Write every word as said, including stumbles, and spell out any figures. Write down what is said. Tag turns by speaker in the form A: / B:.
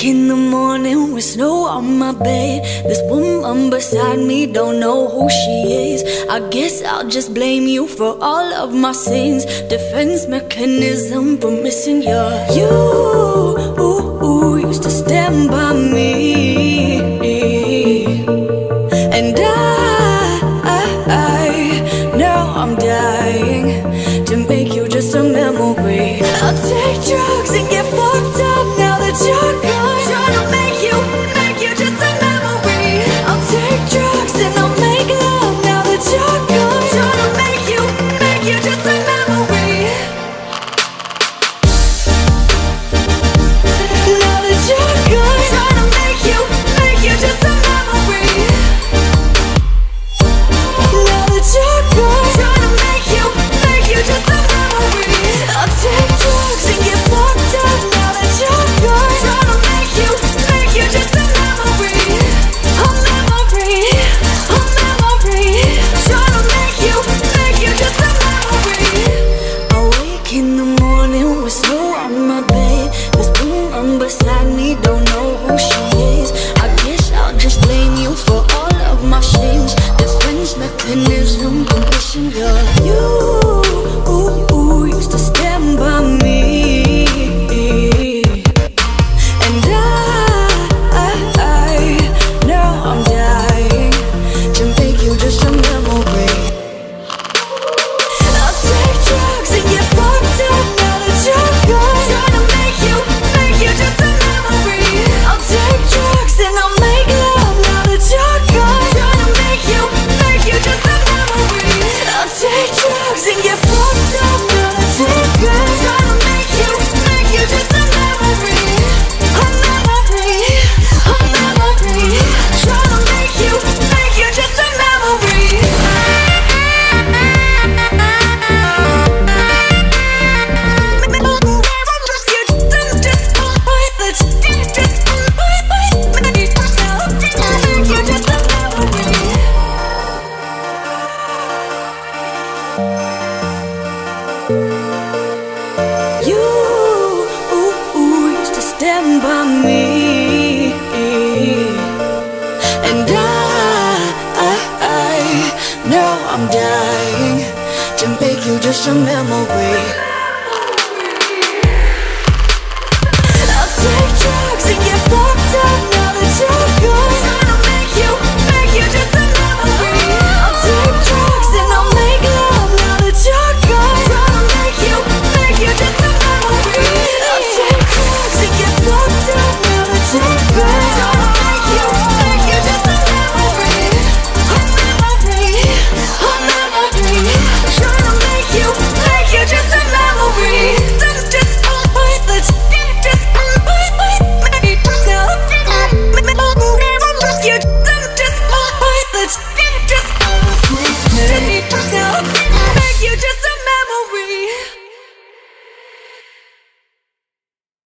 A: in the morning with snow on my bed. This woman beside me don't know who she is. I guess I'll just blame you for all of my sins. Defense mechanism for missing you. You ooh, ooh, used to stand by me, and I, I, I now I'm dying to make you just a memory. I'll take drugs and get fucked up now that you're gone. Trying to make you, make you just a memory. I'll take drugs and I'll make love now that you're gone. Trying to make you, make you just a memory. Now that you're gone. Trying to make you, make you just a memory. Now that you're gone. Trying to make you, make you just a memory. I'll take drugs and get fucked up now that you're gone. Trying to make you, make you just a memory. A memory, a memory. Trying to make you, make you just a memory. I wake in the morning with snow on my bed. This woman beside me don't know who she is. I guess I'll just blame you for all of my sins. Defense mechanism for missing you. You ooh, ooh, used to stand by me, and I, I, I now I'm dying to make you just a memory. I'll take drugs and get fucked up now that you're gone. Trying to make you, make you just a memory. I'll take drugs and I'll make love now that you're gone. Trying to make you, make you just a memory. I'll take drugs and get fucked up now that you're gone. Trying to make you, make you just a memory. A memory, a memory. Trying to make you, make you just a memory. You ooh, ooh, used to stand by me, and I, I, I now I'm dying to make you just a memory. I'll take drugs and get fucked up now that you're gone. Trying to make you, make you just a memory. I'll take drugs and I'll make love now that you're gone. Trying to make you, make you just a memory. I'll take drugs and get fucked up now that you're gone. Trying to make you, make you just a memory. A memory, a memory. Trying to make you, make you just a memory. Just, just, let's just, you just, let's just, make you just